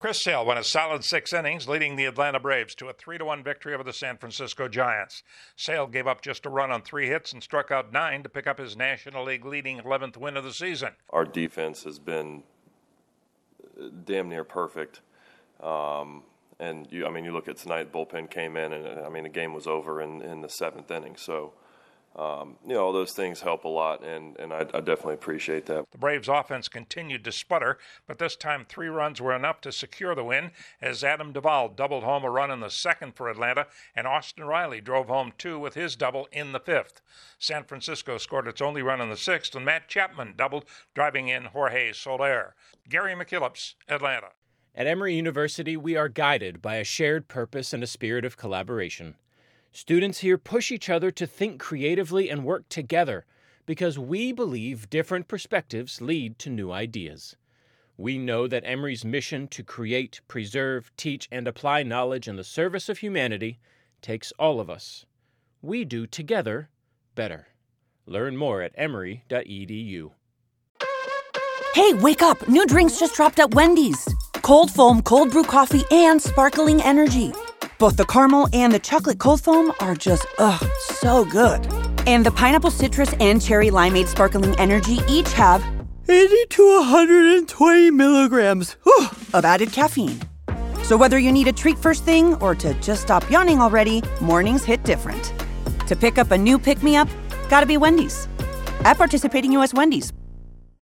Chris Sale went a solid 6 innings, leading the Atlanta Braves to a 3-1 victory over the San Francisco Giants. Sale gave up just a run on 3 hits and struck out 9 to pick up his National League leading 11th win of the season. Our defense has been damn near perfect. And you look at tonight, bullpen came in, and the game was over in the 7th inning. So, all those things help a lot, and I definitely appreciate that. The Braves' offense continued to sputter, but this time 3 runs were enough to secure the win as Adam Duvall doubled home a run in the 2nd for Atlanta, and Austin Riley drove home 2 with his double in the 5th. San Francisco scored its only run in the 6th, and Matt Chapman doubled, driving in Jorge Soler. Gary McKillips, Atlanta. At Emory University, we are guided by a shared purpose and a spirit of collaboration. Students here push each other to think creatively and work together because we believe different perspectives lead to new ideas. We know that Emory's mission to create, preserve, teach, and apply knowledge in the service of humanity takes all of us. We do together better. Learn more at emory.edu. Hey, wake up! New drinks just dropped at Wendy's. Cold foam, cold brew coffee, and sparkling energy. Both the caramel and the chocolate cold foam are just, so good. And the pineapple citrus and cherry limeade sparkling energy each have 80 to 120 milligrams of added caffeine. So whether you need a treat first thing or to just stop yawning already, mornings hit different. To pick up a new pick-me-up, gotta be Wendy's. At participating U.S. Wendy's.